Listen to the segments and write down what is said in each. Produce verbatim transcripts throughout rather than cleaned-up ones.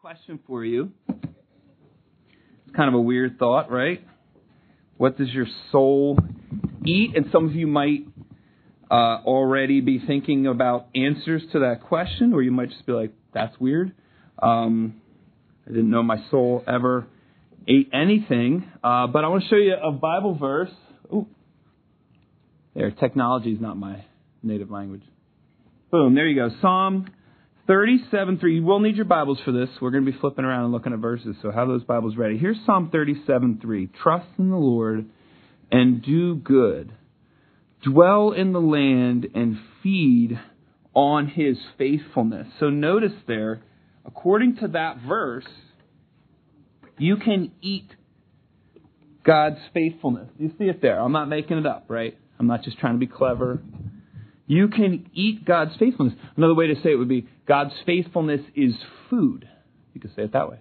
Question for you. It's kind of a weird thought, right? What does your soul eat? And some of you might uh, already be thinking about answers to that question, or you might just be like, that's weird. Um, I didn't know my soul ever ate anything. Uh, but I want to show you a Bible verse. Ooh. There, technology is not my native language. Boom, there you go. Psalm thirty-seven three. You will need your Bibles for this. We're going to be flipping around and looking at verses, so have those Bibles ready. Here's Psalm thirty-seven three. Trust in the Lord and do good. Dwell in the land and feed on His faithfulness. So notice there, according to that verse, you can eat God's faithfulness. You see it there. I'm not making it up, right? I'm not just trying to be clever. You can eat God's faithfulness. Another way to say it would be, God's faithfulness is food. You could say it that way.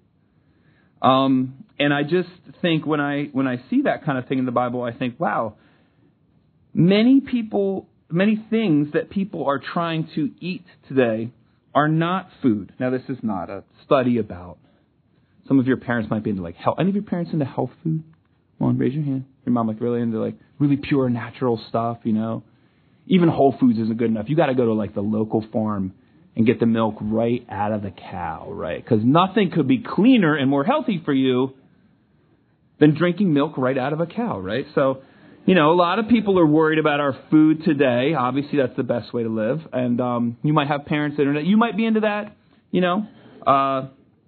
Um, and I just think when I when I see that kind of thing in the Bible, I think, wow, many people, many things that people are trying to eat today are not food. Now, this is not a study about. Some of your parents might be into like health. Any of your parents into health food? Come on, raise your hand. Your mom like really into like really pure natural stuff, you know? Even Whole Foods isn't good enough. You got to go to like the local farm and get the milk right out of the cow, right? Because nothing could be cleaner and more healthy for you than drinking milk right out of a cow, right? So, you know, a lot of people are worried about our food today. Obviously, that's the best way to live. And um, you might have parents that are, you might be into that, you know. Uh,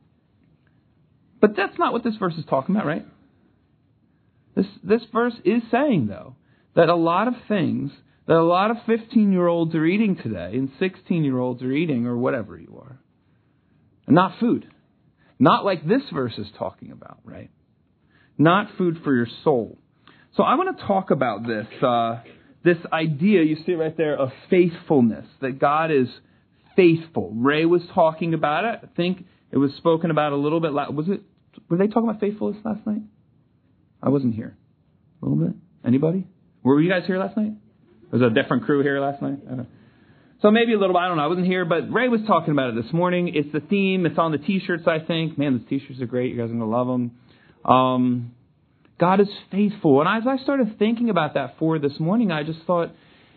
but that's not what this verse is talking about, right? This this verse is saying, though, that a lot of things that a lot of fifteen-year-olds are eating today and sixteen-year-olds are eating, or whatever you are, not food. Not like this verse is talking about, right? Not food for your soul. So I want to talk about this, uh, this idea, you see it right there, of faithfulness, that God is faithful. Ray was talking about it. I think it was spoken about a little bit. Was it? Were they talking about faithfulness last night? I wasn't here. A little bit? Anybody? Were you guys here last night? Was there a different crew here last night? I don't know. So maybe a little bit. I don't know. I wasn't here, but Ray was talking about it this morning. It's the theme. It's on the T-shirts, I think. Man, those T-shirts are great. You guys are going to love them. Um, God is faithful. And as I started thinking about that for this morning, I just thought,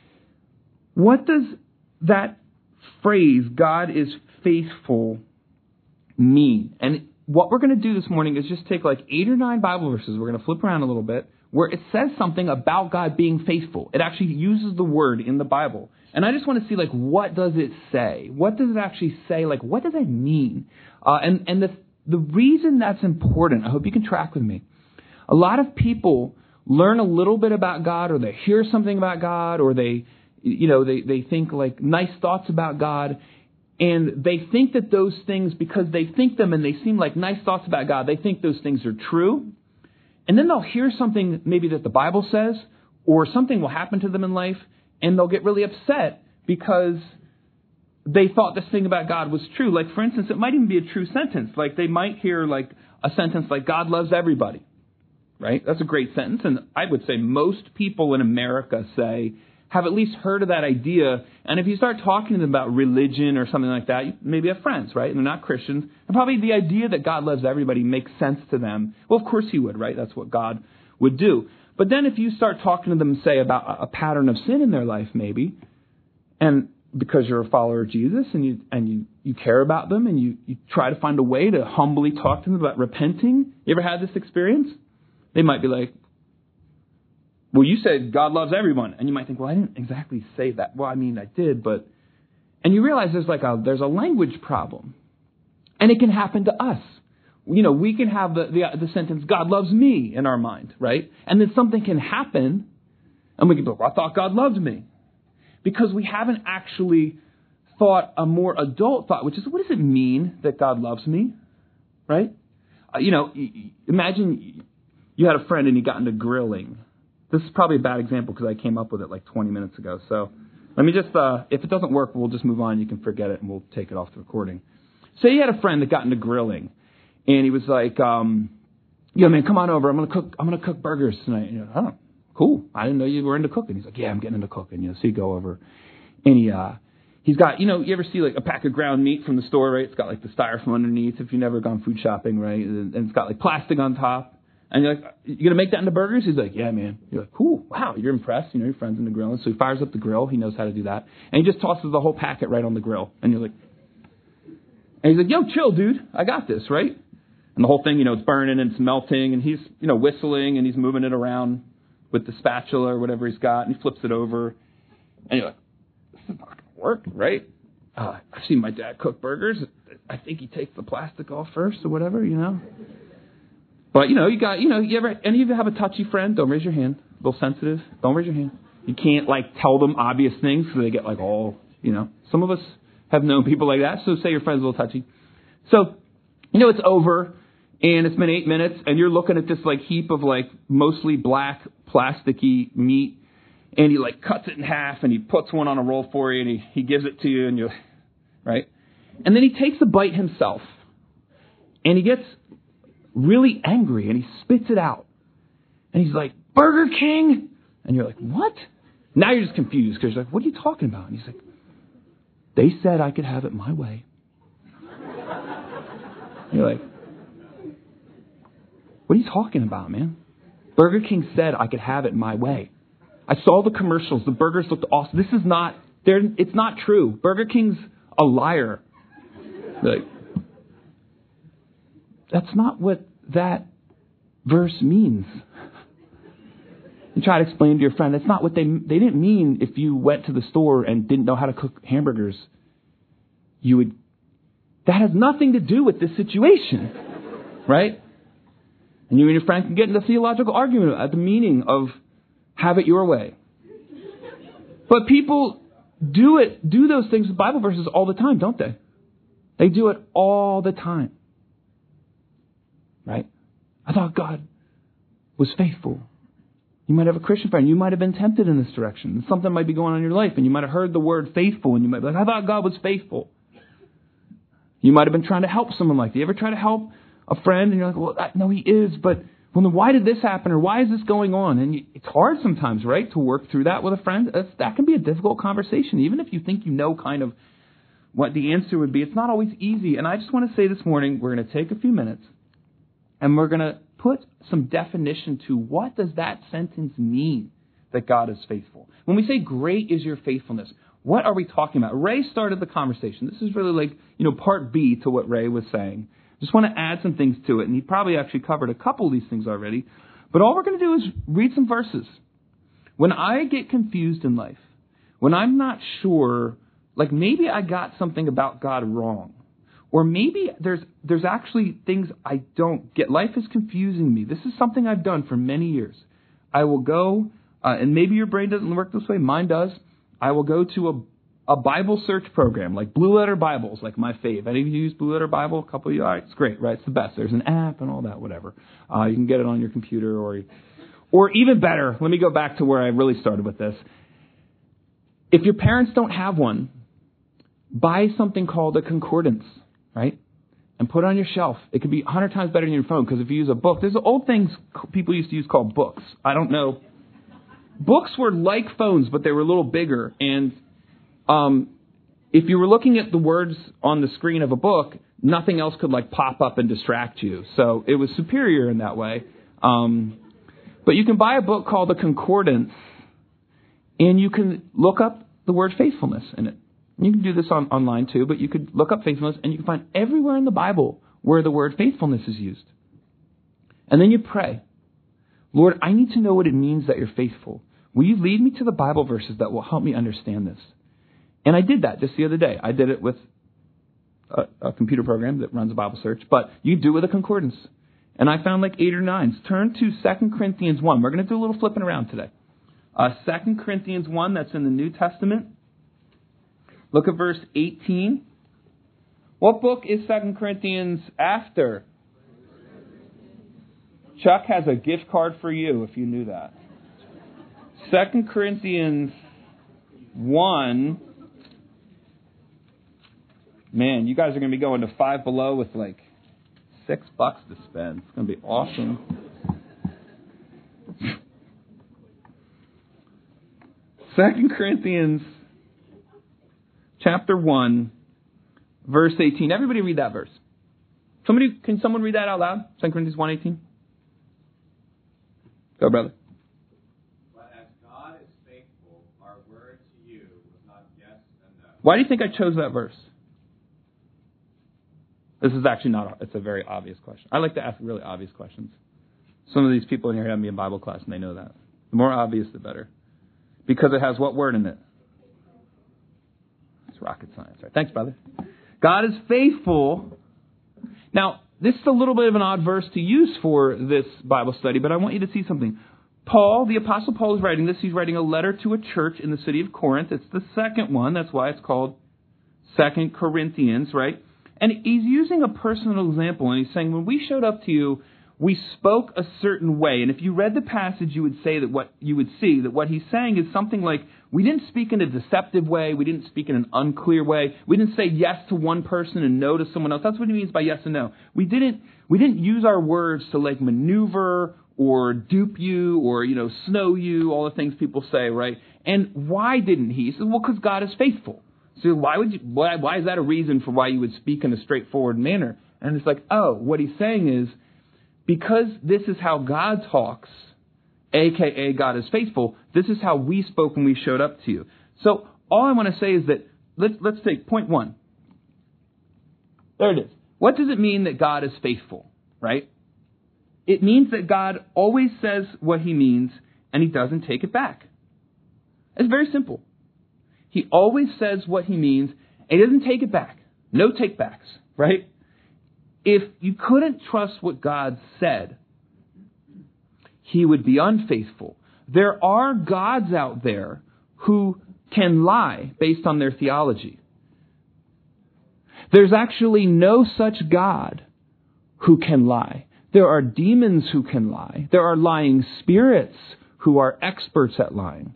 what does that phrase, God is faithful, mean? And what we're going to do this morning is just take like eight or nine Bible verses. We're going to flip around a little bit, where it says something about God being faithful. It actually uses the word in the Bible. And I just want to see, like, what does it say? What does it actually say? Like, what does it mean? Uh, and and the the reason that's important, I hope you can track with me. A lot of people learn a little bit about God, or they hear something about God, or they, you know, they, they think, like, nice thoughts about God. And they think that those things, because they think them and they seem like nice thoughts about God, they think those things are true. And then they'll hear something maybe that the Bible says, or something will happen to them in life, and they'll get really upset because they thought this thing about God was true. Like, for instance, it might even be a true sentence. Like, they might hear like a sentence like, God loves everybody, right? That's a great sentence. And I would say most people in America say, have at least heard of that idea. And if you start talking to them about religion or something like that, you maybe have friends, right? And they're not Christians. And probably the idea that God loves everybody makes sense to them. Well, of course He would, right? That's what God would do. But then if you start talking to them, say, about a pattern of sin in their life, maybe, and because you're a follower of Jesus and you and you, you care about them and you, you try to find a way to humbly talk to them about repenting. You ever had this experience? They might be like, well, you said God loves everyone. And you might think, well, I didn't exactly say that. Well, I mean, I did, but... And you realize there's like a there's a language problem. And it can happen to us. You know, we can have the, the, the sentence, God loves me, in our mind, right? And then something can happen, and we can go, well, I thought God loved me. Because we haven't actually thought a more adult thought, which is, what does it mean that God loves me? Right? Uh, you know, imagine you had a friend and you got into grilling. This is probably a bad example because I came up with it like twenty minutes ago. So let me just, uh, if it doesn't work, we'll just move on. You can forget it and we'll take it off the recording. Say you had a friend that got into grilling and he was like, um, yo, man, come on over. I'm going to cook, I'm going to cook burgers tonight. And you're like, oh, cool. I didn't know you were into cooking. He's like, yeah, I'm getting into cooking. You know, so you go over and he, uh, he's got, you know, you ever see like a pack of ground meat from the store, right? It's got like the styrofoam underneath if you've never gone food shopping, right? And it's got like plastic on top. And you're like, you going to make that into burgers? He's like, yeah, man. You're like, cool. Wow, you're impressed. You know, your friend's into grilling. So he fires up the grill. He knows how to do that. And he just tosses the whole packet right on the grill. And you're like, and he's like, yo, chill, dude. I got this, right? And the whole thing, you know, it's burning and it's melting. And he's, you know, whistling and he's moving it around with the spatula or whatever he's got. And he flips it over. And you're like, this is not going to work, right? Uh, I've seen my dad cook burgers. I think he takes the plastic off first or whatever, you know. But, you know, you got, you know, you ever, any of you have a touchy friend? Don't raise your hand. A little sensitive. Don't raise your hand. You can't, like, tell them obvious things because they get, like, all, you know. Some of us have known people like that, so say your friend's a little touchy. So, you know, it's over, and it's been eight minutes, and you're looking at this, like, heap of, like, mostly black, plasticky meat, and he, like, cuts it in half, and he puts one on a roll for you, and he, he gives it to you, and you're, right? And then he takes a bite himself, and he gets really angry, and he spits it out. And he's like, Burger King? And you're like, what? Now you're just confused, because you're like, what are you talking about? And he's like, they said I could have it my way. You're like, what are you talking about, man? Burger King said I could have it my way. I saw the commercials. The burgers looked awesome. This is not, they're, it's not true. Burger King's a liar. You're like, that's not what that verse means. You try to explain to your friend, that's not what they, they didn't mean if you went to the store and didn't know how to cook hamburgers. You would, that has nothing to do with this situation, right? And you and your friend can get into a theological argument about the meaning of have it your way. But people do it, do those things with Bible verses all the time, don't they? They do it all the time. Right? I thought God was faithful. You might have a Christian friend. You might have been tempted in this direction. Something might be going on in your life, and you might have heard the word faithful, and you might be like, I thought God was faithful. You might have been trying to help someone like that. You ever try to help a friend, and you're like, well, I, no, he is, but well, then why did this happen, or why is this going on? And you, it's hard sometimes, right, to work through that with a friend. That's, that can be a difficult conversation, even if you think you know kind of what the answer would be. It's not always easy. And I just want to say this morning, we're going to take a few minutes, and we're going to put some definition to what does that sentence mean, that God is faithful. When we say great is your faithfulness, what are we talking about? Ray started the conversation. This is really like, you know, part B to what Ray was saying. Just want to add some things to it, and he probably actually covered a couple of these things already. But all we're going to do is read some verses. When I get confused in life, when I'm not sure, like maybe I got something about God wrong, or maybe there's there's actually things I don't get. Life is confusing me. This is something I've done for many years. I will go, uh, and maybe your brain doesn't work this way. Mine does. I will go to a, a Bible search program, like Blue Letter Bibles, like my fave. Any of you use Blue Letter Bible? A couple of you? All right, it's great, right? It's the best. There's an app and all that, whatever. Uh, you can get it on your computer, or, or even better, let me go back to where I really started with this. If your parents don't have one, buy something called a concordance. Right? And put it on your shelf. It could be a hundred times better than your phone, because if you use a book, there's old things people used to use called books. I don't know. Books were like phones, but they were a little bigger. And um, if you were looking at the words on the screen of a book, nothing else could like pop up and distract you. So it was superior in that way. Um, but you can buy a book called a concordance, and you can look up the word faithfulness in it. You can do this on, online too, but you could look up faithfulness, and you can find everywhere in the Bible where the word faithfulness is used. And then you pray, Lord, I need to know what it means that you're faithful. Will you lead me to the Bible verses that will help me understand this? And I did that just the other day. I did it with a, a computer program that runs a Bible search, but you do it with a concordance. And I found like eight or nine. Turn to Second Corinthians one. We're going to do a little flipping around today. Uh, Second Corinthians one, that's in the New Testament. Look at verse eighteen. What book is Second Corinthians after? Chuck has a gift card for you if you knew that. Second Corinthians one. Man, you guys are going to be going to Five Below with like six bucks to spend. It's going to be awesome. Second Corinthians chapter one, verse eighteen. Everybody read that verse. Somebody, can someone read that out loud? Second Corinthians one eighteen. Go, brother. But as God is faithful, our word to you was not yes and no. Why do you think I chose that verse? This is actually not, it's a very obvious question. I like to ask really obvious questions. Some of these people in here have me in Bible class and they know that. The more obvious, the better. Because it has what word in it? It's rocket science, right? Thanks, brother. God is faithful. Now, this is a little bit of an odd verse to use for this Bible study, but I want you to see something. Paul, the Apostle Paul is writing this. He's writing a letter to a church in the city of Corinth. It's the second one. That's why it's called Second Corinthians, right? And he's using a personal example, and he's saying, when we showed up to you, we spoke a certain way. And if you read the passage, you would say that what you would see that what he's saying is something like, we didn't speak in a deceptive way. We didn't speak in an unclear way. We didn't say yes to one person and no to someone else. That's what he means by yes and no. We didn't, we didn't use our words to like maneuver or dupe you or, you know, snow you, all the things people say, right? And why didn't he? He says, well, because God is faithful. So why would you, why, why is that a reason for why you would speak in a straightforward manner? And it's like, oh, what he's saying is, because this is how God talks, a k a. God is faithful, this is how we spoke when we showed up to you. So all I want to say is that, let's, let's take point one. There it is. What does it mean that God is faithful, right? It means that God always says what he means and he doesn't take it back. It's very simple. He always says what he means and he doesn't take it back. No take backs, right? If you couldn't trust what God said, he would be unfaithful. There are gods out there who can lie based on their theology. There's actually no such God who can lie. There are demons who can lie. There are lying spirits who are experts at lying.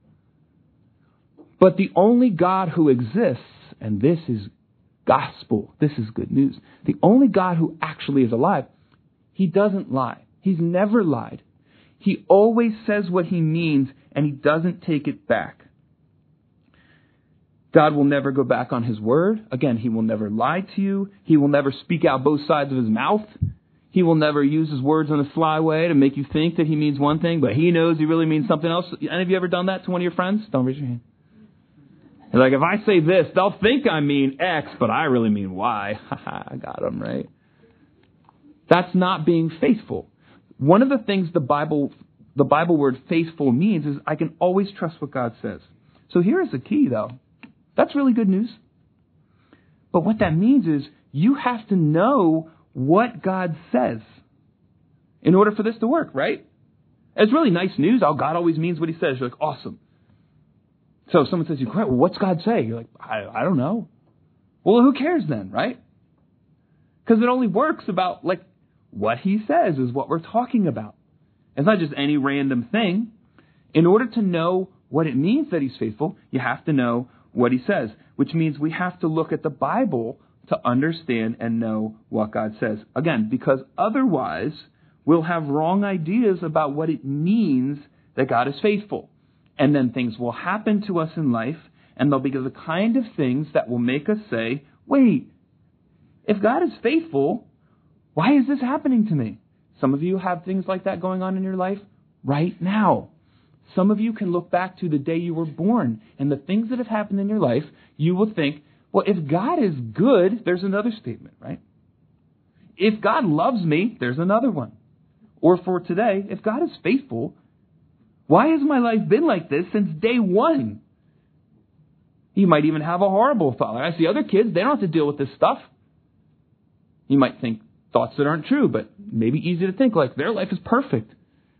But the only God who exists, and this is gospel, this is good news, the only God who actually is alive, he doesn't lie. He's never lied. He always says what he means, and he doesn't take it back. God will never go back on his word. Again, he will never lie to you. He will never speak out both sides of his mouth. He will never use his words on a sly way to make you think that he means one thing, but he knows he really means something else. Any of you ever done that to one of your friends? Don't raise your hand. Like, if I say this, they'll think I mean X, but I really mean Y. I got them, right? That's not being faithful. One of the things the Bible, the Bible word faithful means is I can always trust what God says. So here is the key, though. That's really good news. But what that means is you have to know what God says in order for this to work, right? It's really nice news. Oh, God always means what he says. You're like, awesome. So if someone says, you, well, what's God say? You're like, I, I don't know. Well, who cares then, right? Because it only works about, like, what he says is what we're talking about. It's not just any random thing. In order to know what it means that he's faithful, you have to know what he says, which means we have to look at the Bible to understand and know what God says. Again, because otherwise we'll have wrong ideas about what it means that God is faithful. And then things will happen to us in life, and they'll be the kind of things that will make us say, wait, if God is faithful, why is this happening to me? Some of you have things like that going on in your life right now. Some of you can look back to the day you were born, and the things that have happened in your life, you will think, well, if God is good, there's another statement, right? If God loves me, there's another one. Or for today, if God is faithful, why has my life been like this since day one? You might even have a horrible thought. Like I see other kids, they don't have to deal with this stuff. You might think thoughts that aren't true, but maybe easy to think like their life is perfect.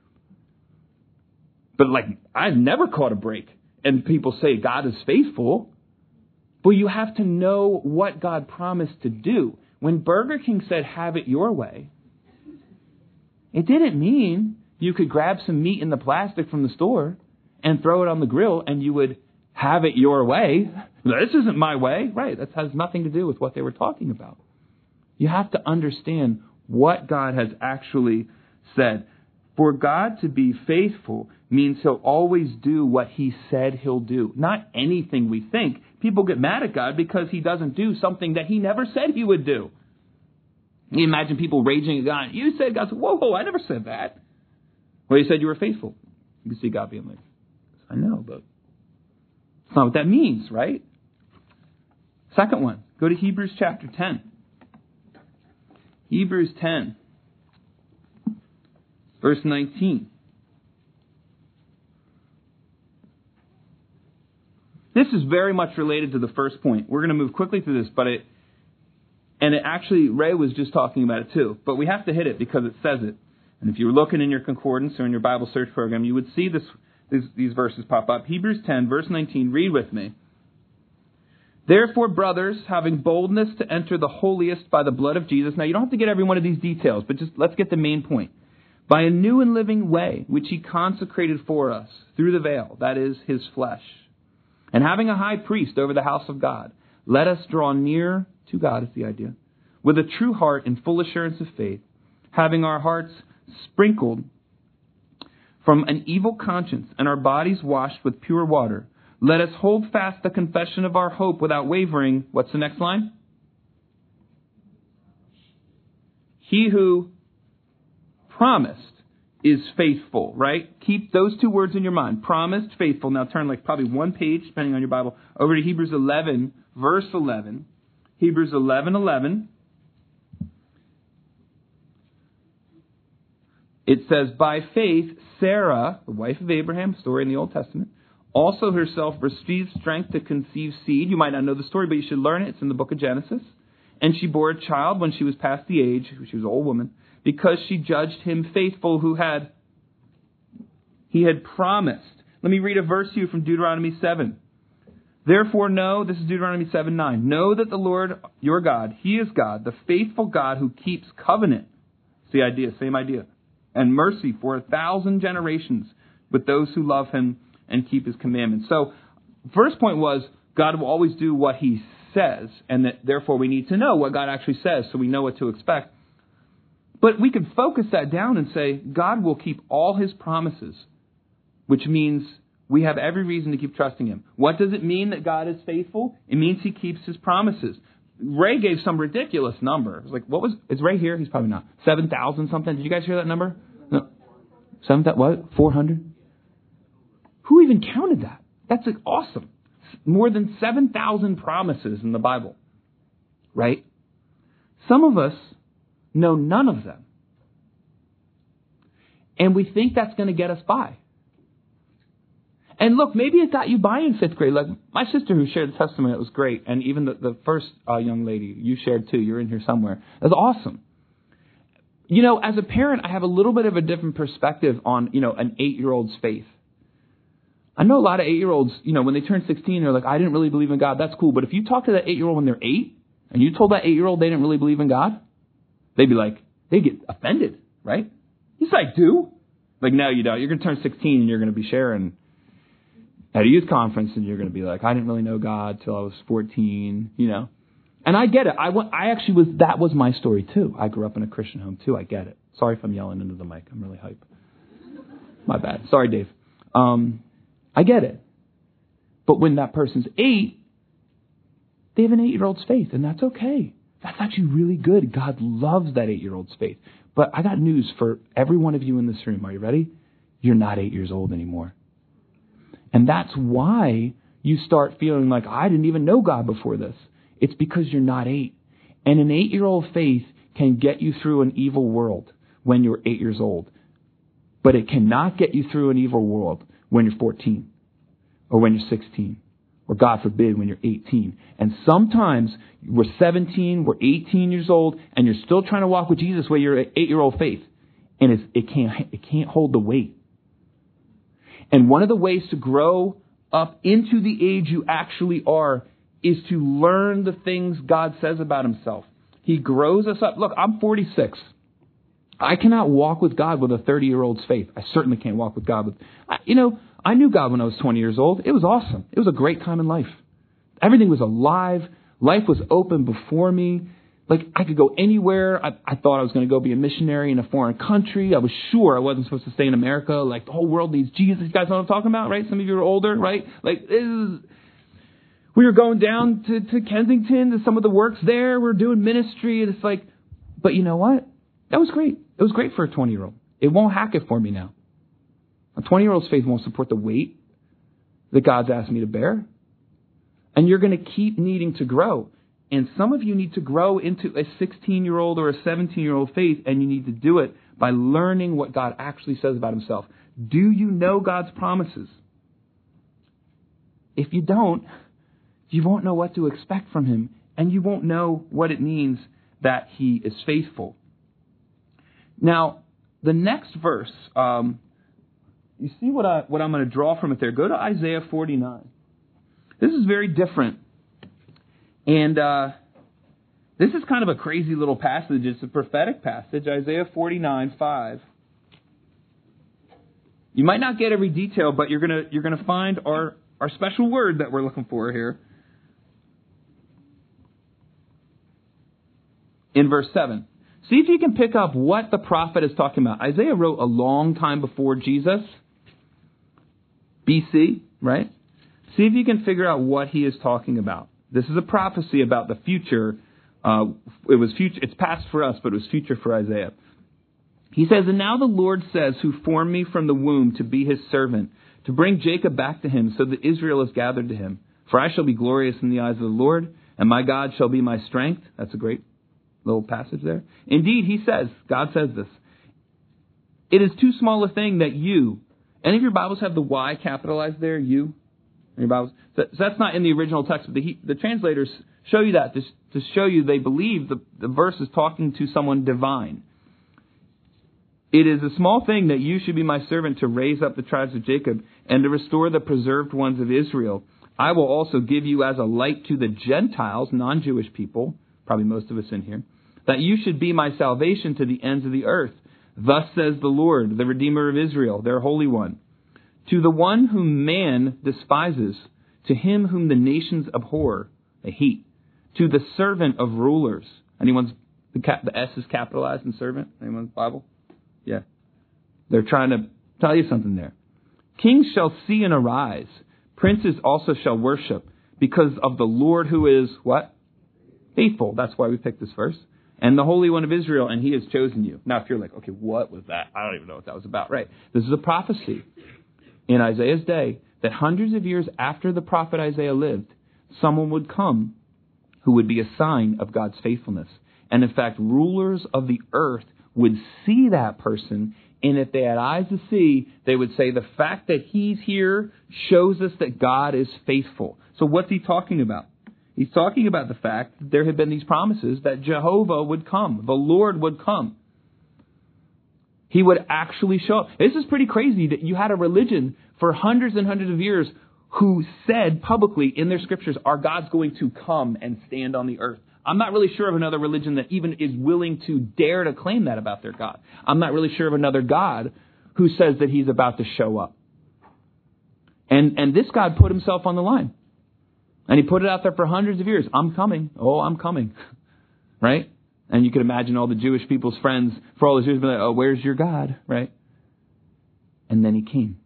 But like, I've never caught a break. And people say God is faithful. But you have to know what God promised to do. When Burger King said, have it your way, it didn't mean you could grab some meat in the plastic from the store and throw it on the grill and you would have it your way. This isn't my way. Right. That has nothing to do with what they were talking about. You have to understand what God has actually said. For God to be faithful means he'll always do what he said he'll do. Not anything we think. People get mad at God because he doesn't do something that he never said he would do. You imagine people raging at God. You said, God said, whoa, whoa, I never said that. Well, you said you were faithful. You can see God being like, I know, but it's not what that means, right? Second one, go to Hebrews chapter ten. Hebrews ten, verse nineteen. This is very much related to the first point. We're going to move quickly through this, but it, and it actually, Ray was just talking about it too, but we have to hit it because it says it. And if you were looking in your concordance or in your Bible search program, you would see this, these, these verses pop up. Hebrews ten, verse nineteen, read with me. Therefore, brothers, having boldness to enter the holiest by the blood of Jesus. Now, you don't have to get every one of these details, but just let's get the main point. By a new and living way, which he consecrated for us through the veil, that is, his flesh. And having a high priest over the house of God, let us draw near to God, is the idea, with a true heart and full assurance of faith, having our hearts sprinkled from an evil conscience and our bodies washed with pure water. Let us hold fast the confession of our hope without wavering. What's the next line? He who promised is faithful, right? Keep those two words in your mind. Promised, faithful. Now turn like probably one page, depending on your Bible, over to Hebrews eleven, verse eleven. Hebrews eleven, eleven. It says, by faith, Sarah, the wife of Abraham, story in the Old Testament, also herself received strength to conceive seed. You might not know the story, but you should learn it. It's in the book of Genesis. And she bore a child when she was past the age, she was an old woman, because she judged him faithful who had, he had promised. Let me read a verse to you from Deuteronomy seven. Therefore know, this is Deuteronomy seven, nine. Know that the Lord, your God, he is God, the faithful God who keeps covenant. It's the idea, same idea. And mercy for a thousand generations with those who love him and keep his commandments. So, first point was, God will always do what he says, and that therefore we need to know what God actually says so we know what to expect. But we can focus that down and say, God will keep all his promises, which means we have every reason to keep trusting him. What does it mean that God is faithful? It means he keeps his promises. Ray gave some ridiculous number. It was like, what was, is Ray here? He's probably not. seven thousand something. Did you guys hear that number? No. seven thousand, what? four hundred? Who even counted that? That's like awesome. More than seven thousand promises in the Bible. Right? Some of us know none of them. And we think that's going to get us by. And look, maybe it got you by in fifth grade. Like my sister who shared the testimony, it was great. And even the, the first uh, young lady, you shared too. You're in here somewhere. It was awesome. You know, as a parent, I have a little bit of a different perspective on, you know, an eight-year-old's faith. I know a lot of eight-year-olds, you know, when they turn sixteen, they're like, I didn't really believe in God. That's cool. But if you talk to that eight-year-old when they're eight, and you told that eight-year-old they didn't really believe in God, they'd be like, they get offended, right? He's like, do? Like, no, you don't. You're going to turn sixteen and you're going to be sharing at a youth conference and you're going to be like, I didn't really know God till I was fourteen, you know. And I get it. I, I actually was, that was my story too. I grew up in a Christian home too. I get it. Sorry if I'm yelling into the mic. I'm really hype. My bad. Sorry, Dave. Um, I get it. But when that person's eight, they have an eight-year-old's faith, and that's okay. That's actually really good. God loves that eight-year-old's faith. But I got news for every one of you in this room. Are you ready? You're not eight years old anymore. And that's why you start feeling like, I didn't even know God before this. It's because you're not eight. And an eight-year-old faith can get you through an evil world when you're eight years old. But it cannot get you through an evil world when you're fourteen or when you're sixteen or, God forbid, when you're eighteen. And sometimes we're seventeen, we're eighteen years old, and you're still trying to walk with Jesus where you're an eight-year-old faith. And it's, it can't it can't hold the weight. And one of the ways to grow up into the age you actually are is to learn the things God says about himself. He grows us up. Look, I'm forty-six. I cannot walk with God with a thirty-year-old's faith. I certainly can't walk with God with... I, you know, I knew God when I was twenty years old. It was awesome. It was a great time in life. Everything was alive. Life was open before me. Like, I could go anywhere. I, I thought I was going to go be a missionary in a foreign country. I was sure I wasn't supposed to stay in America. Like, the whole world needs Jesus. You guys know what I'm talking about, right? Some of you are older, right? Like, this is... We were going down to, to Kensington, to some of the works there. We're doing ministry. And it's like, but you know what? That was great. It was great for a twenty-year-old. It won't hack it for me now. A twenty-year-old's faith won't support the weight that God's asked me to bear. And you're going to keep needing to grow. And some of you need to grow into a sixteen-year-old or a seventeen-year-old faith, and you need to do it by learning what God actually says about himself. Do you know God's promises? If you don't, you won't know what to expect from him, and you won't know what it means that he is faithful. Now, the next verse, um, you see what, I, what I'm going to draw from it there. Go to Isaiah forty-nine. This is very different. And uh, this is kind of a crazy little passage. It's a prophetic passage, Isaiah forty-nine, five. You might not get every detail, but you're going to you're going to find our, our special word that we're looking for here. In verse seven. See if you can pick up what the prophet is talking about. Isaiah wrote a long time before Jesus, B C, right? See if you can figure out what he is talking about. This is a prophecy about the future. Uh, it was future. It's past for us, but it was future for Isaiah. He says, "And now the Lord says, who formed me from the womb to be his servant, to bring Jacob back to him, so that Israel is gathered to him. For I shall be glorious in the eyes of the Lord, and my God shall be my strength." That's a great little passage there. Indeed, he says, God says this, "It is too small a thing that you," any of your Bibles have the Y capitalized there, you? In your Bibles? So that's not in the original text, but the, the translators show you that to, to show you they believe the, the verse is talking to someone divine. "It is a small thing that you should be my servant to raise up the tribes of Jacob and to restore the preserved ones of Israel. I will also give you as a light to the Gentiles," non-Jewish people, probably most of us in here, "that you should be my salvation to the ends of the earth. Thus says the Lord, the Redeemer of Israel, their Holy One. To the one whom man despises, to him whom the nations abhor," they hate, "to the servant of rulers." Anyone's, the, cap, the S is capitalized in servant? Anyone's Bible? Yeah. They're trying to tell you something there. "Kings shall see and arise. Princes also shall worship, because of the Lord who is," what? "Faithful." That's why we picked this verse. "And the Holy One of Israel, and he has chosen you." Now, if you're like, okay, what was that? I don't even know what that was about. Right. This is a prophecy in Isaiah's day that hundreds of years after the prophet Isaiah lived, someone would come who would be a sign of God's faithfulness. And in fact, rulers of the earth would see that person, and if they had eyes to see, they would say, the fact that he's here shows us that God is faithful. So what's he talking about? He's talking about the fact that there had been these promises that Jehovah would come, the Lord would come. He would actually show up. This is pretty crazy that you had a religion for hundreds and hundreds of years who said publicly in their scriptures, our God's going to come and stand on the earth. I'm not really sure of another religion that even is willing to dare to claim that about their God. I'm not really sure of another God who says that he's about to show up. And, and this God put himself on the line. And he put it out there for hundreds of years. I'm coming. Oh, I'm coming. Right? And you can imagine all the Jewish people's friends for all those years being like, oh, where's your God? Right? And then he came.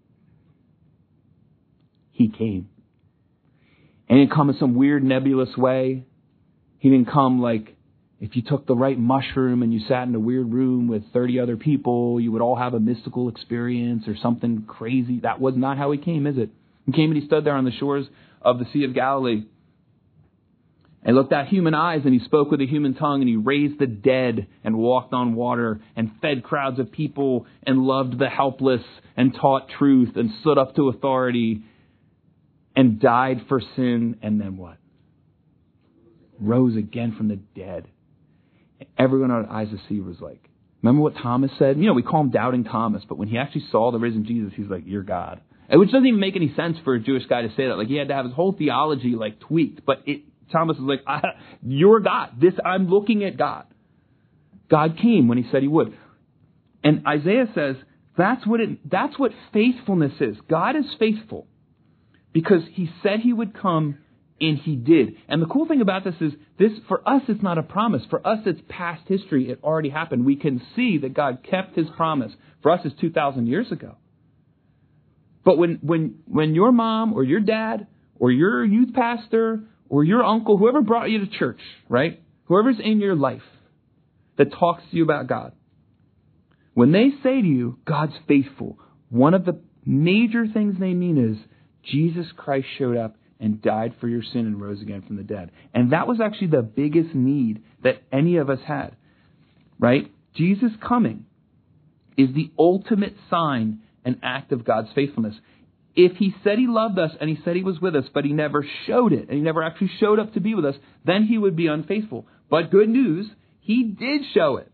He came. And he didn't come in some weird nebulous way. He didn't come like if you took the right mushroom and you sat in a weird room with thirty other people, you would all have a mystical experience or something crazy. That was not how he came, is it? He came and he stood there on the shores of the Sea of Galilee and looked at human eyes, and he spoke with a human tongue, and he raised the dead and walked on water and fed crowds of people and loved the helpless and taught truth and stood up to authority and died for sin. And then what? Rose again from the dead. Everyone on eyes to see was like, remember what Thomas said? You know, we call him Doubting Thomas, but when he actually saw the risen Jesus, he's like, you're God. Which doesn't even make any sense for a Jewish guy to say that. Like, he had to have his whole theology like tweaked. But it, Thomas was like, I, you're God. This, I'm looking at God. God came when he said he would. And Isaiah says, that's what it, that's what faithfulness is. God is faithful because he said he would come And he did. And the cool thing about this is, this for us, it's not a promise. For us, it's past history. It already happened. We can see that God kept his promise. For us, it's two thousand years ago. But when, when, when your mom or your dad or your youth pastor or your uncle, whoever brought you to church, right? Whoever's in your life that talks to you about God, when they say to you, God's faithful, one of the major things they mean is Jesus Christ showed up and died for your sin and rose again from the dead. And that was actually the biggest need that any of us had, right? Jesus coming is the ultimate sign and act of God's faithfulness. If he said he loved us and he said he was with us, but he never showed it, and he never actually showed up to be with us, then he would be unfaithful. But good news, he did show it.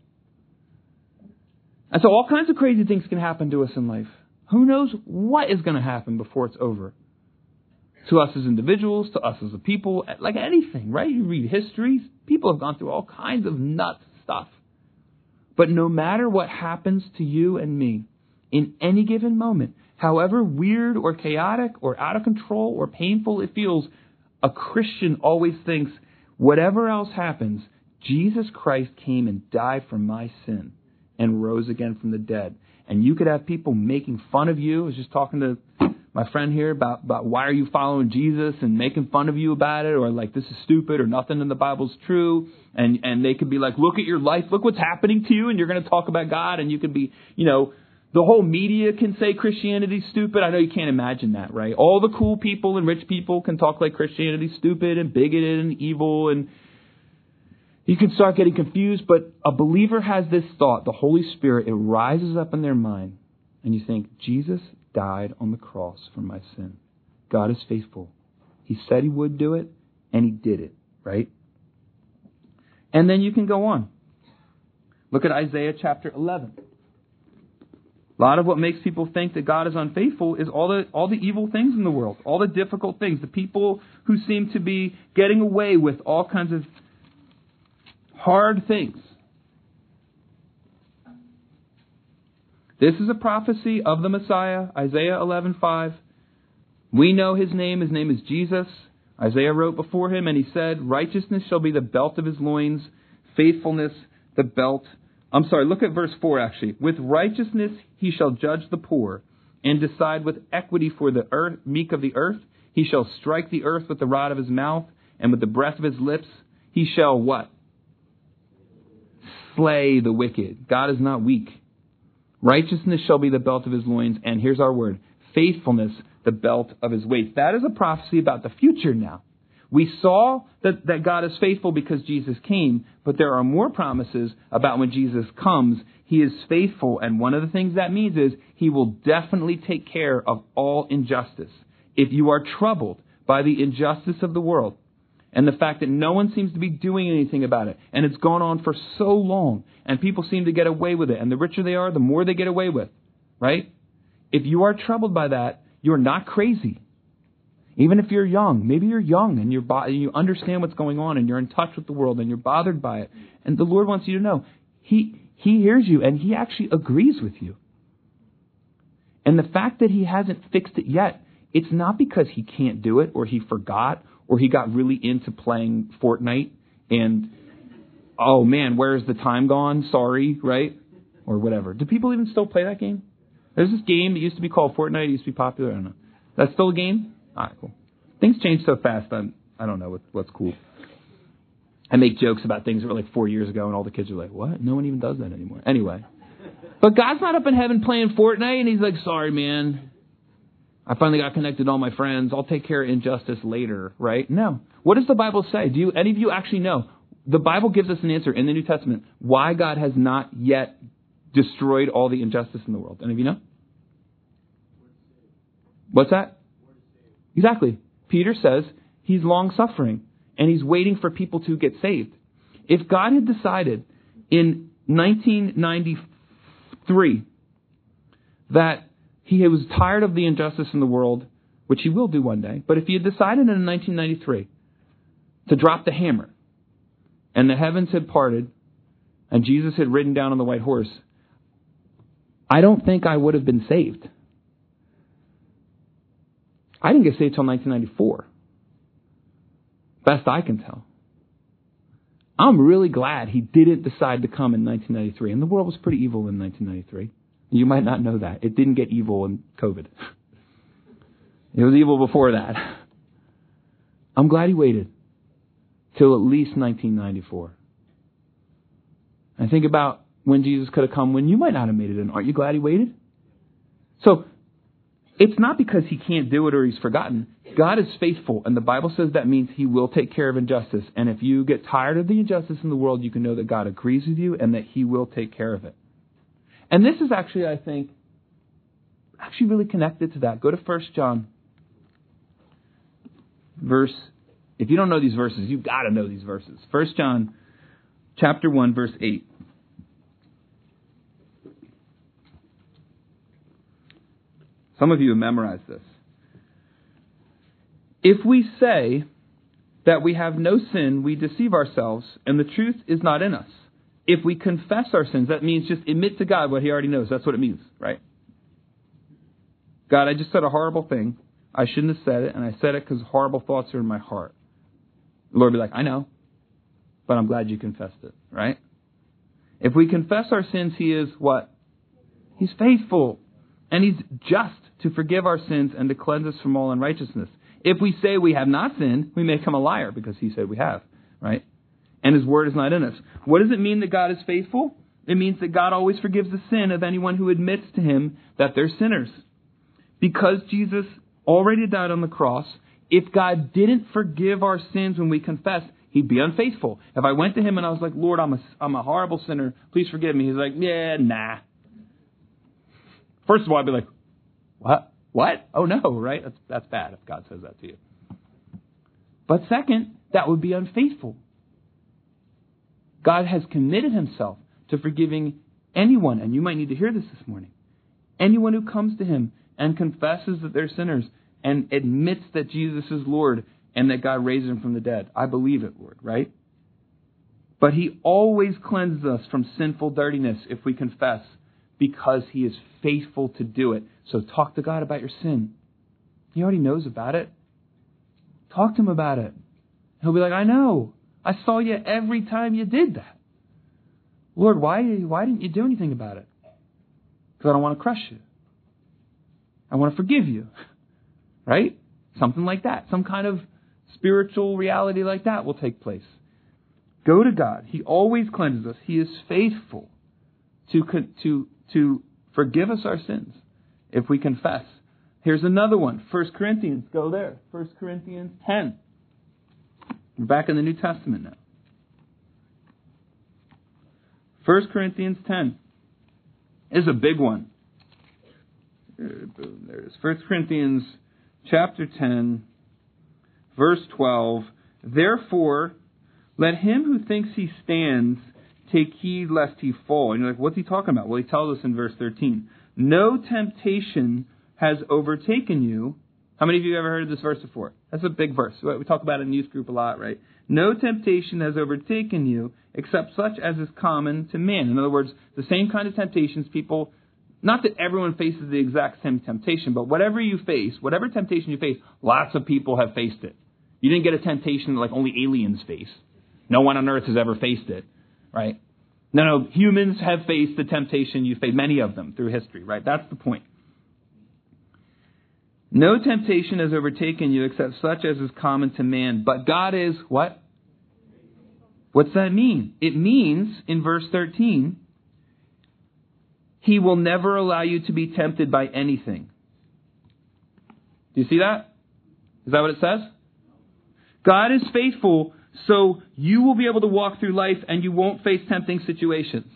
And so all kinds of crazy things can happen to us in life. Who knows what is going to happen before it's over? To us as individuals, to us as a people, like anything, right? You read history, people have gone through all kinds of nuts stuff. But no matter what happens to you and me, in any given moment, however weird or chaotic or out of control or painful it feels, a Christian always thinks, whatever else happens, Jesus Christ came and died for my sin and rose again from the dead. And you could have people making fun of you. I was just talking to my friend here about, about why are you following Jesus, and making fun of you about it, or like this is stupid, or nothing in the Bible's true. And, and they could be like, look at your life, look what's happening to you, and you're going to talk about God, and you could be, you know, the whole media can say Christianity's stupid. I know you can't imagine that, right? All the cool people and rich people can talk like Christianity's stupid and bigoted and evil, and you can start getting confused. But a believer has this thought, the Holy Spirit, it rises up in their mind, and you think, Jesus died on the cross for my sin. God is faithful. He said he would do it, and he did it, right? And then you can go on. Look at Isaiah chapter eleven. A lot of what makes people think that God is unfaithful is all the all the evil things in the world, all the difficult things, the people who seem to be getting away with all kinds of hard things. This is a prophecy of the Messiah, Isaiah eleven five. We know his name. His name is Jesus. Isaiah wrote before him, and he said, righteousness shall be the belt of his loins, faithfulness the belt. I'm sorry, look at verse four actually. With righteousness he shall judge the poor, and decide with equity for the earth, meek of the earth. He shall strike the earth with the rod of his mouth, and with the breath of his lips he shall what? Slay the wicked. God is not weak. Righteousness shall be the belt of his loins, and here's our word, faithfulness the belt of his waist. That is a prophecy about the future now. We saw that, that God is faithful because Jesus came, but there are more promises about when Jesus comes, he is faithful. And one of the things that means is he will definitely take care of all injustice. If you are troubled by the injustice of the world and the fact that no one seems to be doing anything about it, and it's gone on for so long, and people seem to get away with it, and the richer they are, the more they get away with, right? If you are troubled by that, you're not crazy. Even if you're young, maybe you're young and you're bo- you understand what's going on and you're in touch with the world and you're bothered by it. And the Lord wants you to know, He He hears you and He actually agrees with you. And the fact that He hasn't fixed it yet, it's not because He can't do it or He forgot or He got really into playing Fortnite and, oh man, where's the time gone? Sorry, right? Or whatever. Do people even still play that game? There's this game that used to be called Fortnite. It used to be popular. I don't know. That's still a game? All right, cool. Things change so fast, I'm, I don't know what, what's cool. I make jokes about things that were like four years ago, and all the kids are like, what? No one even does that anymore. Anyway. But God's not up in heaven playing Fortnite, and He's like, sorry, man. I finally got connected to all my friends. I'll take care of injustice later, right? No. What does the Bible say? Do you, any of you actually know? The Bible gives us an answer in the New Testament why God has not yet destroyed all the injustice in the world. Any of you know? What's that? Exactly. Peter says He's long-suffering and He's waiting for people to get saved. If God had decided in nineteen ninety-three that He was tired of the injustice in the world, which He will do one day, but if He had decided in nineteen ninety-three to drop the hammer and the heavens had parted and Jesus had ridden down on the white horse, I don't think I would have been saved. I didn't get saved until nineteen ninety-four. Best I can tell. I'm really glad he didn't decide to come in nineteen ninety-three. And the world was pretty evil in nineteen ninety-three. You might not know that. It didn't get evil in COVID. It was evil before that. I'm glad he waited till at least nineteen ninety-four. And think about when Jesus could have come when you might not have made it in. Aren't you glad he waited? So, it's not because he can't do it or he's forgotten. God is faithful, and the Bible says that means he will take care of injustice. And if you get tired of the injustice in the world, you can know that God agrees with you and that he will take care of it. And this is actually, I think, actually really connected to that. Go to First John. Verse, if you don't know these verses, you've got to know these verses. First John chapter one, verse eight. Some of you have memorized this. If we say that we have no sin, we deceive ourselves, and the truth is not in us. If we confess our sins, that means just admit to God what he already knows. That's what it means, right? God, I just said a horrible thing. I shouldn't have said it, and I said it because horrible thoughts are in my heart. The Lord will be like, I know, but I'm glad you confessed it, right? If we confess our sins, he is what? He's faithful, and he's just to forgive our sins and to cleanse us from all unrighteousness. If we say we have not sinned, we make him a liar because he said we have, right? And his word is not in us. What does it mean that God is faithful? It means that God always forgives the sin of anyone who admits to him that they're sinners. Because Jesus already died on the cross, if God didn't forgive our sins when we confess, he'd be unfaithful. If I went to him and I was like, Lord, I'm a, I'm a horrible sinner, please forgive me. He's like, yeah, nah. First of all, I'd be like, what? What? Oh no, right? That's, that's bad if God says that to you. But second, that would be unfaithful. God has committed himself to forgiving anyone, and you might need to hear this this morning, anyone who comes to him and confesses that they're sinners and admits that Jesus is Lord and that God raised him from the dead. I believe it, Lord, right? But he always cleanses us from sinful dirtiness if we confess, because he is faithful to do it. So talk to God about your sin. He already knows about it. Talk to him about it. He'll be like, I know. I saw you every time you did that. Lord, why, why didn't you do anything about it? Because I don't want to crush you. I want to forgive you. Right? Something like that. Some kind of spiritual reality like that will take place. Go to God. He always cleanses us. He is faithful to, to, to forgive us our sins if we confess. Here's another one. First Corinthians. Go there. First Corinthians ten. We're back in the New Testament now. First Corinthians ten. This is a big one. Boom, there it is. First Corinthians chapter ten, verse twelve. Therefore, let him who thinks he stands take heed lest he fall. And you're like, what's he talking about? Well, he tells us in verse thirteen. No temptation has overtaken you. How many of you have ever heard of this verse before? That's a big verse. We talk about it in youth group a lot, right? No temptation has overtaken you except such as is common to man. In other words, the same kind of temptations people, not that everyone faces the exact same temptation, but whatever you face, whatever temptation you face, lots of people have faced it. You didn't get a temptation like only aliens face. No one on earth has ever faced it, right? No, no, humans have faced the temptation you face, many of them through history, right? That's the point. No temptation has overtaken you except such as is common to man. But God is what? What's that mean? It means, in verse thirteen, he will never allow you to be tempted by anything. Do you see that? Is that what it says? God is faithful, so you will be able to walk through life and you won't face tempting situations.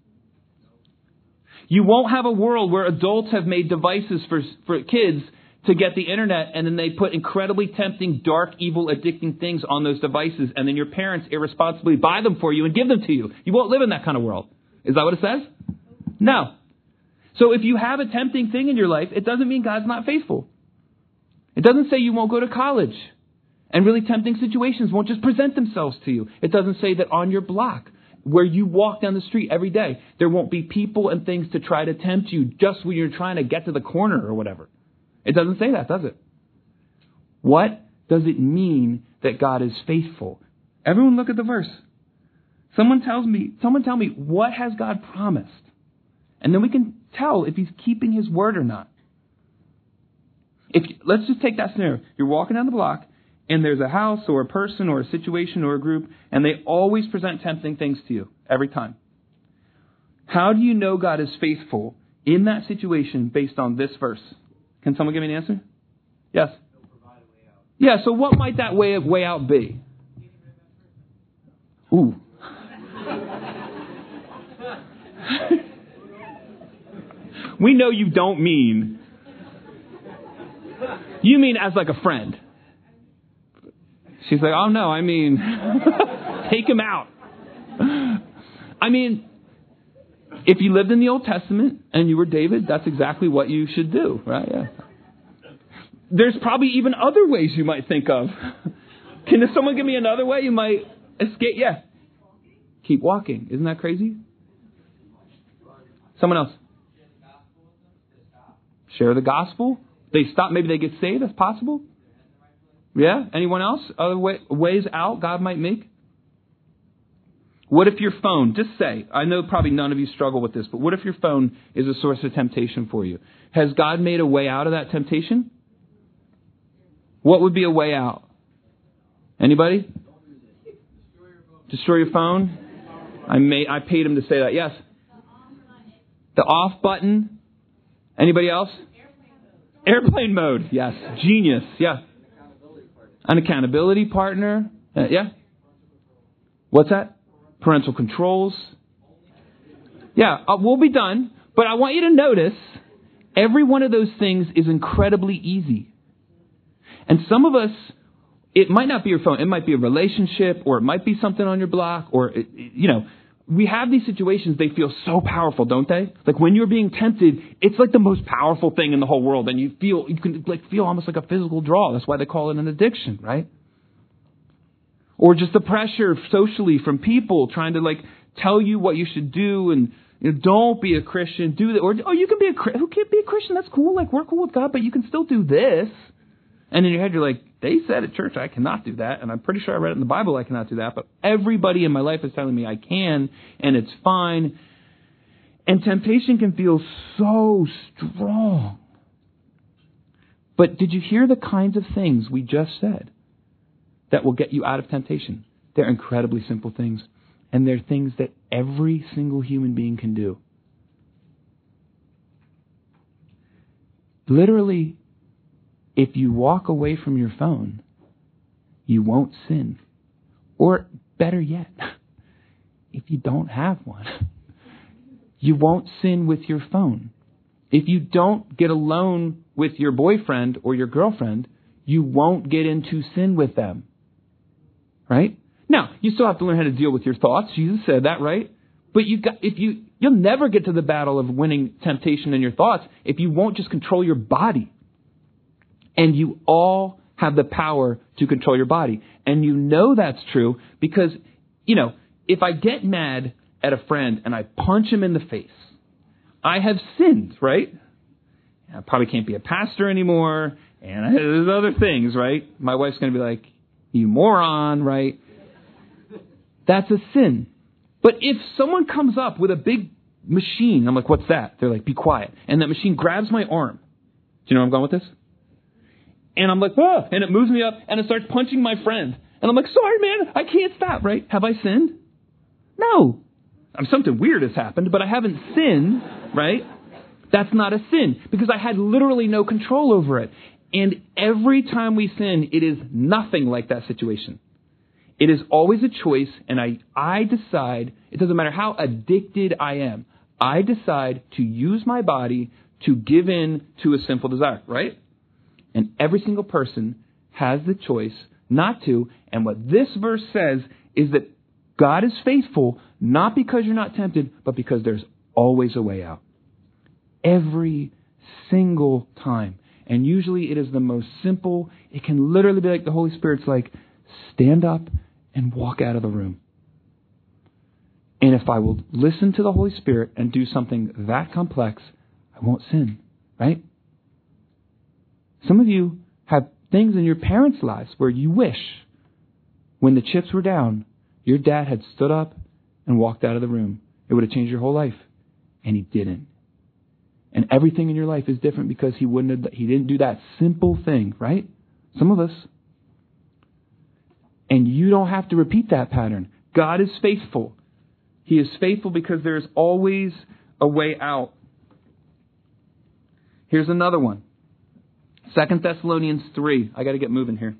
You won't have a world where adults have made devices for, for kids to get the internet, and then they put incredibly tempting, dark, evil, addicting things on those devices, and then your parents irresponsibly buy them for you and give them to you. You won't live in that kind of world. Is that what it says? No. So if you have a tempting thing in your life, it doesn't mean God's not faithful. It doesn't say you won't go to college, and really tempting situations won't just present themselves to you. It doesn't say that on your block, where you walk down the street every day, there won't be people and things to try to tempt you just when you're trying to get to the corner or whatever. It doesn't say that, does it? What does it mean that God is faithful? Everyone look at the verse. Someone tells me, someone tell me, what has God promised? And then we can tell if he's keeping his word or not. If let's just take that scenario. You're walking down the block, and there's a house or a person or a situation or a group, and they always present tempting things to you every time. How do you know God is faithful in that situation based on this verse? Can someone give me an answer? Yes. Yeah, so what might that way of way out be? Ooh. We know you don't mean. You mean as like a friend. She's like, oh no, I mean, take him out. I mean, if you lived in the Old Testament and you were David, that's exactly what you should do, right? Yeah. There's probably even other ways you might think of. Can someone give me another way you might escape? Yeah. Keep walking. Isn't that crazy? Someone else. Share the gospel. They stop. Maybe they get saved. That's possible. Yeah. Anyone else? Other way, ways out God might make? What if your phone, just say, I know probably none of you struggle with this, but what if your phone is a source of temptation for you? Has God made a way out of that temptation? What would be a way out? Anybody? Destroy your phone? I made, I paid him to say that. Yes. The off button. Anybody else? Airplane mode. Yes. Genius. Yeah. An accountability partner. Uh, yeah. What's that? Parental controls. Yeah, uh, we'll be done. But I want you to notice every one of those things is incredibly easy. And some of us, it might not be your phone. It might be a relationship, or it might be something on your block, or, it, you know, we have these situations, they feel so powerful, don't they? Like when you're being tempted, it's like the most powerful thing in the whole world. And you feel, you can like feel almost like a physical draw. That's why they call it an addiction, right? Or just the pressure socially from people trying to like tell you what you should do, and you know, don't be a Christian, do that. Or, oh, you can be a Christian. Who can't be a Christian? That's cool. Like, we're cool with God, but you can still do this. And in your head, you're like, they said at church I cannot do that. And I'm pretty sure I read it in the Bible I cannot do that. But everybody in my life is telling me I can, and it's fine. And temptation can feel so strong. But did you hear the kinds of things we just said that will get you out of temptation? They're incredibly simple things. And they're things that every single human being can do. Literally, if you walk away from your phone, you won't sin. Or better yet, if you don't have one, you won't sin with your phone. If you don't get alone with your boyfriend or your girlfriend, you won't get into sin with them. Right? Now, you still have to learn how to deal with your thoughts. Jesus said that, right? But you got, if you, you'll never get to the battle of winning temptation in your thoughts if you won't just control your body. And you all have the power to control your body. And you know that's true because, you know, if I get mad at a friend and I punch him in the face, I have sinned, right? I probably can't be a pastor anymore. And I, there's other things, right? My wife's going to be like, you moron, right? That's a sin. But if someone comes up with a big machine, I'm like, what's that? They're like, be quiet. And that machine grabs my arm. Do you know where I'm going with this? And I'm like, oh, and it moves me up and it starts punching my friend. And I'm like, sorry, man, I can't stop, right? Have I sinned? No. I mean, something weird has happened, but I haven't sinned, right? That's not a sin because I had literally no control over it. And every time we sin, it is nothing like that situation. It is always a choice, and I, I decide, it doesn't matter how addicted I am, I decide to use my body to give in to a sinful desire, right? And every single person has the choice not to. And what this verse says is that God is faithful, not because you're not tempted, but because there's always a way out. Every single time. And usually it is the most simple. It can literally be like the Holy Spirit's like, stand up and walk out of the room. And if I will listen to the Holy Spirit and do something that complex, I won't sin, right? Some of you have things in your parents' lives where you wish, when the chips were down, your dad had stood up and walked out of the room. It would have changed your whole life. And he didn't. And everything in your life is different because he wouldn't have, he didn't do that simple thing, right? Some of us. And you don't have to repeat that pattern. God is faithful. He is faithful because there is always a way out. Here's another one. Second Thessalonians three. I got to get moving here.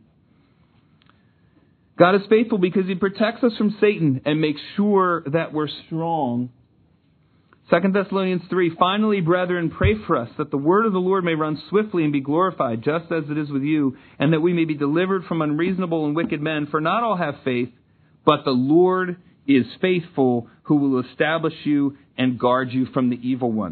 God is faithful because He protects us from Satan and makes sure that we're strong. Second Thessalonians three. Finally, brethren, pray for us that the word of the Lord may run swiftly and be glorified, just as it is with you, and that we may be delivered from unreasonable and wicked men. For not all have faith, but the Lord is faithful, who will establish you and guard you from the evil one.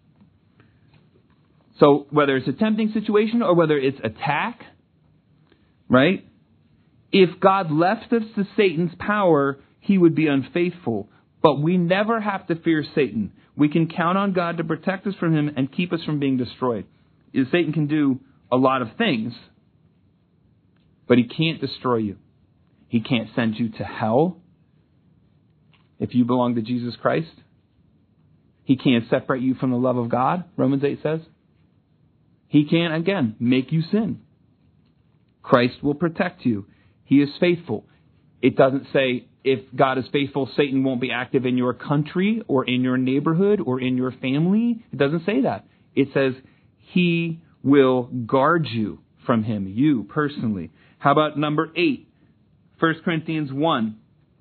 So whether it's a tempting situation or whether it's attack, right? If God left us to Satan's power, he would be unfaithful. But we never have to fear Satan. We can count on God to protect us from him and keep us from being destroyed. Satan can do a lot of things, but he can't destroy you. He can't send you to hell if you belong to Jesus Christ. He can't separate you from the love of God, Romans eight says. He can't, again, make you sin. Christ will protect you. He is faithful. It doesn't say if God is faithful, Satan won't be active in your country or in your neighborhood or in your family. It doesn't say that. It says he will guard you from him, you personally. How about number eight? First Corinthians one.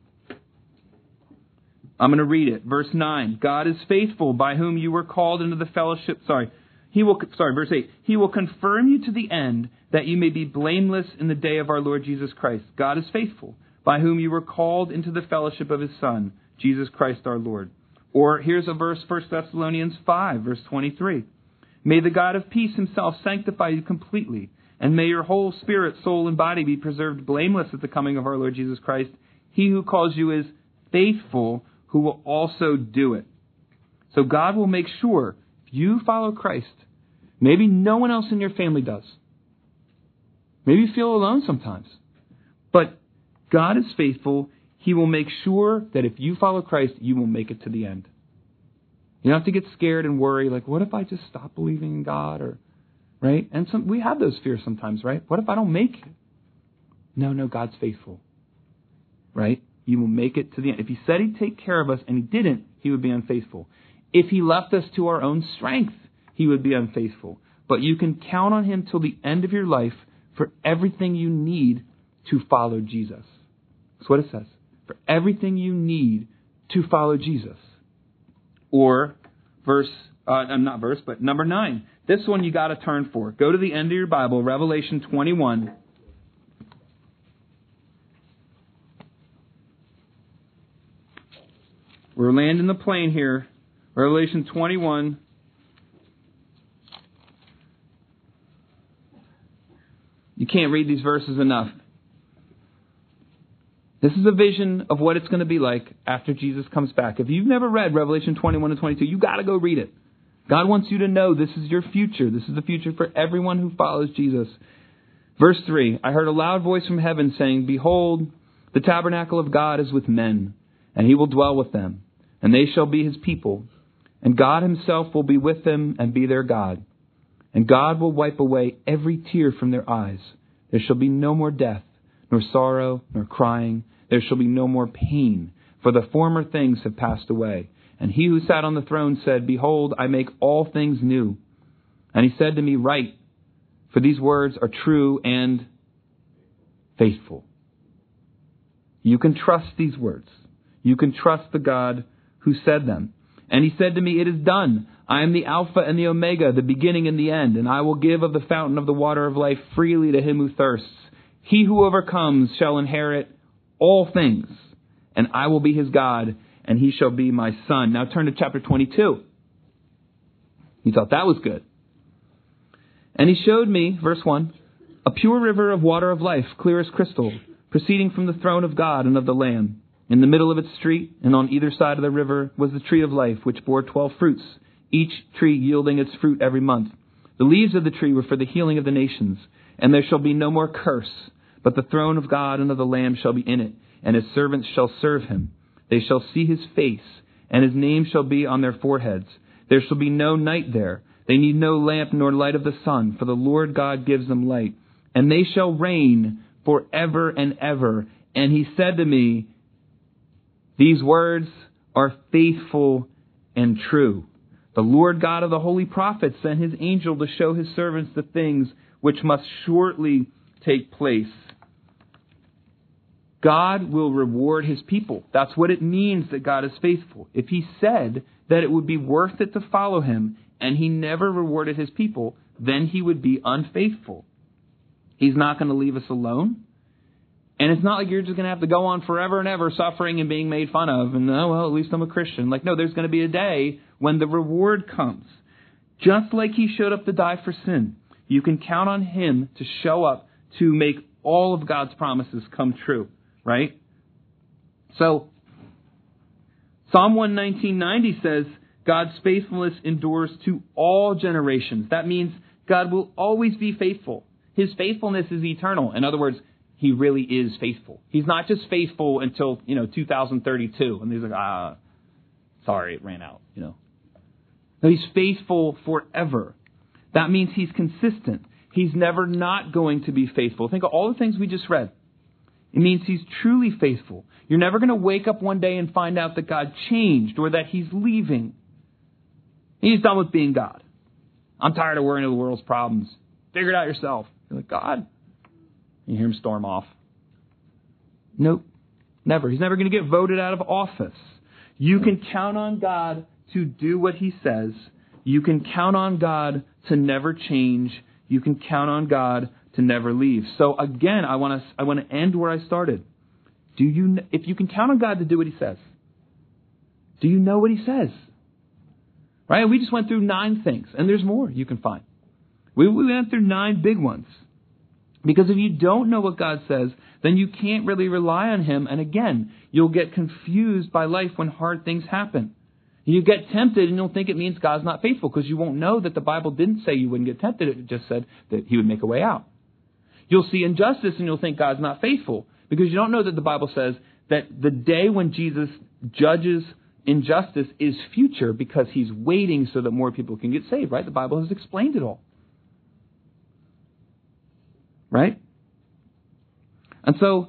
I'm going to read it. Verse nine. God is faithful, by whom you were called into the fellowship. Sorry. He will, sorry, verse eight. He will confirm you to the end, that you may be blameless in the day of our Lord Jesus Christ. God is faithful, by whom you were called into the fellowship of his Son, Jesus Christ our Lord. Or here's a verse, First Thessalonians five, verse twenty-three. May the God of peace himself sanctify you completely, and may your whole spirit, soul, and body be preserved blameless at the coming of our Lord Jesus Christ. He who calls you is faithful, who will also do it. So God will make sure if you follow Christ, maybe no one else in your family does. Maybe you feel alone sometimes. But God is faithful. He will make sure that if you follow Christ, you will make it to the end. You don't have to get scared and worry, like, what if I just stop believing in God? Or, right? And some, we have those fears sometimes, right? What if I don't make it? No, no, God's faithful. Right? You will make it to the end. If he said he'd take care of us and he didn't, he would be unfaithful. If he left us to our own strength, he would be unfaithful. But you can count on him till the end of your life for everything you need to follow Jesus. That's what it says. For everything you need to follow Jesus. Or verse, uh, not verse, but number nine. This one you got to turn for. Go to the end of your Bible, Revelation twenty-one. We're landing the plane here. Revelation twenty-one. You can't read these verses enough. This is a vision of what it's going to be like after Jesus comes back. If you've never read Revelation twenty-one and twenty-two, you got to go read it. God wants you to know this is your future. This is the future for everyone who follows Jesus. Verse three, I heard a loud voice from heaven saying, behold, the tabernacle of God is with men, and he will dwell with them, and they shall be his people. And God himself will be with them and be their God. And God will wipe away every tear from their eyes. There shall be no more death, nor sorrow, nor crying. There shall be no more pain, for the former things have passed away. And he who sat on the throne said, behold, I make all things new. And he said to me, write, for these words are true and faithful. You can trust these words. You can trust the God who said them. And he said to me, it is done. I am the Alpha and the Omega, the beginning and the end. And I will give of the fountain of the water of life freely to him who thirsts. He who overcomes shall inherit all things. And I will be his God, and he shall be my son. Now turn to chapter twenty-two. You thought that was good. And he showed me, verse one, a pure river of water of life, clear as crystal, proceeding from the throne of God and of the Lamb. In the middle of its street, and on either side of the river, was the tree of life, which bore twelve fruits, each tree yielding its fruit every month. The leaves of the tree were for the healing of the nations. And there shall be no more curse, but the throne of God and of the Lamb shall be in it, and his servants shall serve him. They shall see his face, and his name shall be on their foreheads. There shall be no night there. They need no lamp nor light of the sun, for the Lord God gives them light. And they shall reign forever and ever. And he said to me, these words are faithful and true. The Lord God of the holy prophets sent his angel to show his servants the things which must shortly take place. God will reward his people. That's what it means that God is faithful. If he said that it would be worth it to follow him, and he never rewarded his people, then he would be unfaithful. He's not going to leave us alone. And it's not like you're just going to have to go on forever and ever suffering and being made fun of. And, oh, well, at least I'm a Christian. Like, no, there's going to be a day when the reward comes. Just like he showed up to die for sin, you can count on him to show up to make all of God's promises come true, right? So, Psalm one nineteen ninety says, God's faithfulness endures to all generations. That means God will always be faithful. His faithfulness is eternal. In other words, he really is faithful. He's not just faithful until, you know, two thousand thirty-two. And he's like, ah, sorry, it ran out, you know. No, he's faithful forever. That means he's consistent. He's never not going to be faithful. Think of all the things we just read. It means he's truly faithful. You're never going to wake up one day and find out that God changed or that he's leaving. He's done with being God. I'm tired of worrying about the world's problems. Figure it out yourself. You're like, God? You hear him storm off. Nope. Never. He's never going to get voted out of office. You can count on God to do what he says. You can count on God to never change. You can count on God to never leave. So again, I want to I want to end where I started. Do you if you can count on God to do what he says? Do you know what he says? Right? We just went through nine things, and there's more you can find. We, we went through nine big ones. Because if you don't know what God says, then you can't really rely on him. And again, you'll get confused by life when hard things happen. You get tempted and you'll think it means God's not faithful because you won't know that the Bible didn't say you wouldn't get tempted. It just said that he would make a way out. You'll see injustice and you'll think God's not faithful because you don't know that the Bible says that the day when Jesus judges injustice is future because he's waiting so that more people can get saved, right? The Bible has explained it all. Right? And so,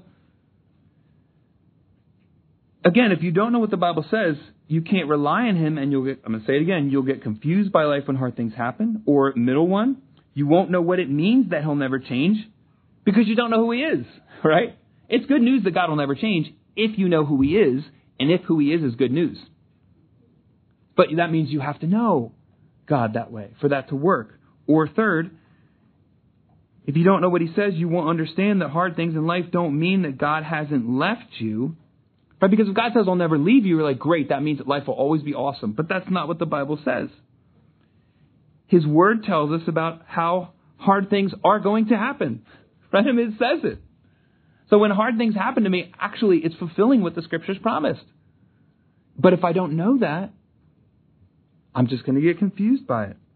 again, if you don't know what the Bible says, you can't rely on him and you'll get, I'm going to say it again, you'll get confused by life when hard things happen. Or middle one, you won't know what it means that he'll never change because you don't know who he is, right? It's good news that God will never change if you know who he is, and if who he is is good news. But that means you have to know God that way for that to work. Or third, if you don't know what he says, you won't understand that hard things in life don't mean that God hasn't left you. Right? Because if God says, I'll never leave you, you're like, great, that means that life will always be awesome. But that's not what the Bible says. His word tells us about how hard things are going to happen. Right? I mean, it says it. So when hard things happen to me, actually, it's fulfilling what the Scriptures promised. But if I don't know that, I'm just going to get confused by it.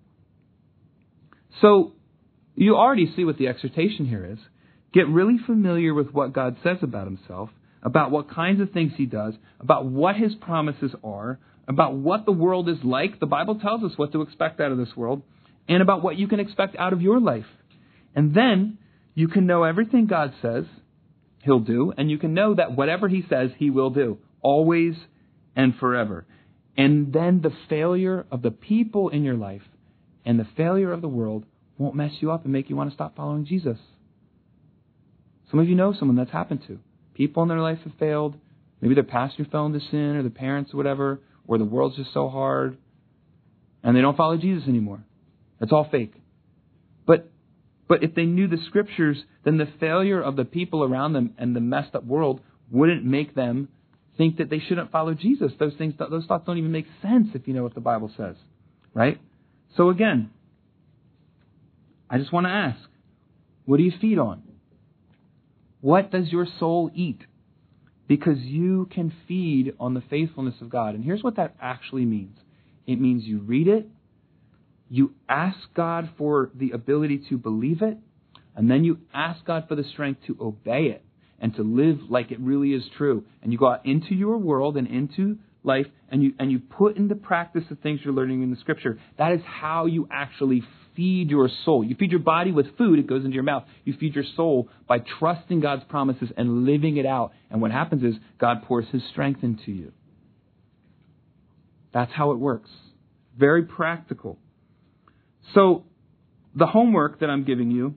So you already see what the exhortation here is. Get really familiar with what God says about himself, about what kinds of things he does, about what his promises are, about what the world is like. The Bible tells us what to expect out of this world, and about what you can expect out of your life. And then you can know everything God says he'll do, and you can know that whatever he says, he will do, always and forever. And then the failure of the people in your life and the failure of the world won't mess you up and make you want to stop following Jesus. Some of you know someone that's happened to. People in their life have failed. Maybe their pastor fell into sin, or their parents or whatever, or the world's just so hard, and they don't follow Jesus anymore. That's all fake. But but if they knew the Scriptures, then the failure of the people around them and the messed up world wouldn't make them think that they shouldn't follow Jesus. Those things, those thoughts don't even make sense if you know what the Bible says, right? So again, I just want to ask, what do you feed on? What does your soul eat? Because you can feed on the faithfulness of God. And here's what that actually means. It means you read it, you ask God for the ability to believe it, And then you ask God for the strength to obey it and to live like it really is true. And you go out into your world and into life, and you and you put into practice the things you're learning in the Scripture. That is how you actually feed your soul. You feed your body with food, it goes into your mouth. You feed your soul by trusting God's promises and living it out. And what happens is God pours His strength into you. That's how it works. Very practical. So, the homework that I'm giving you,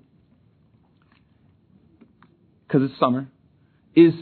because it's summer, is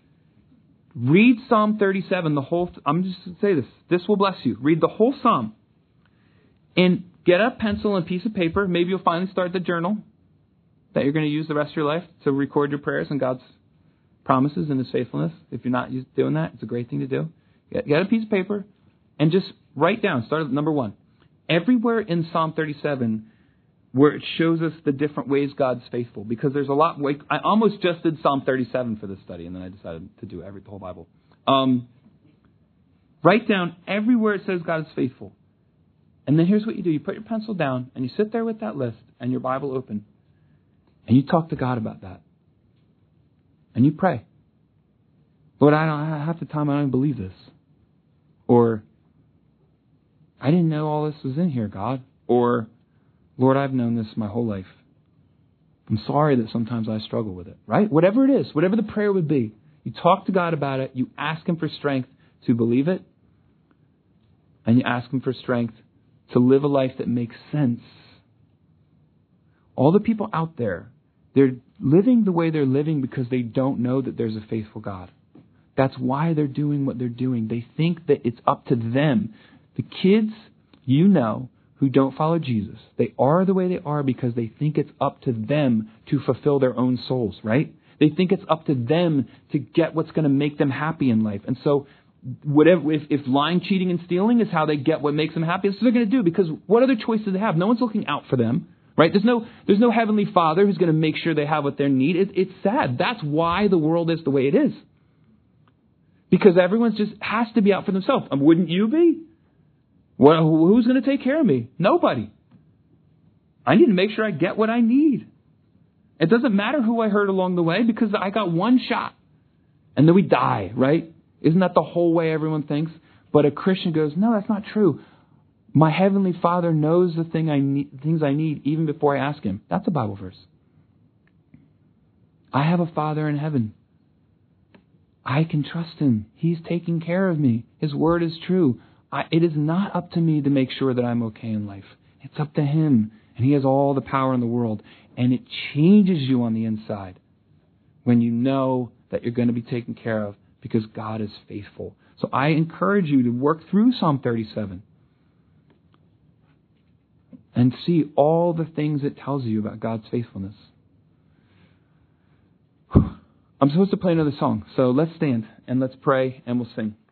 read Psalm thirty-seven, the whole, I'm just going to say this, this will bless you. Read the whole Psalm and get a pencil and a piece of paper. Maybe you'll finally start the journal that you're going to use the rest of your life to record your prayers and God's promises and His faithfulness. If you're not doing that, it's a great thing to do. Get, get a piece of paper and just write down, start at number one. Everywhere in Psalm thirty-seven where it shows us the different ways God's faithful, because there's a lot. I almost just did Psalm thirty-seven for this study, and then I decided to do every the whole Bible. Um, write down everywhere it says God is faithful, and then here's what you do: you put your pencil down, and you sit there with that list and your Bible open, and you talk to God about that, and you pray. Lord, I don't half the time I don't believe this, or I didn't know all this was in here, God, or Lord, I've known this my whole life. I'm sorry that sometimes I struggle with it, right? Whatever it is, whatever the prayer would be, you talk to God about it, you ask Him for strength to believe it, and you ask Him for strength to live a life that makes sense. All the people out there, they're living the way they're living because they don't know that there's a faithful God. That's why they're doing what they're doing. They think that it's up to them. The kids, you know, who don't follow Jesus, they are the way they are because they think it's up to them to fulfill their own souls, right? They think it's up to them to get what's going to make them happy in life. And so whatever, if, if lying, cheating, and stealing is how they get what makes them happy, that's what they're going to do, because what other choice do they have? No one's looking out for them, right? There's no there's no heavenly Father who's going to make sure they have what they need. It, it's sad. That's why the world is the way it is. Because everyone just has to be out for themselves. And wouldn't you be? Well, who's going to take care of me? Nobody. I need to make sure I get what I need. It doesn't matter who I hurt along the way because I got one shot. And then we die, right? Isn't that the whole way everyone thinks? But a Christian goes, no, that's not true. My Heavenly Father knows the thing I need, things I need even before I ask Him. That's a Bible verse. I have a Father in heaven. I can trust Him. He's taking care of me. His word is true. I, it is not up to me to make sure that I'm okay in life. It's up to Him. And He has all the power in the world. And it changes you on the inside when you know that you're going to be taken care of because God is faithful. So I encourage you to work through Psalm thirty-seven and see all the things it tells you about God's faithfulness. I'm supposed to play another song. So let's stand and let's pray and we'll sing.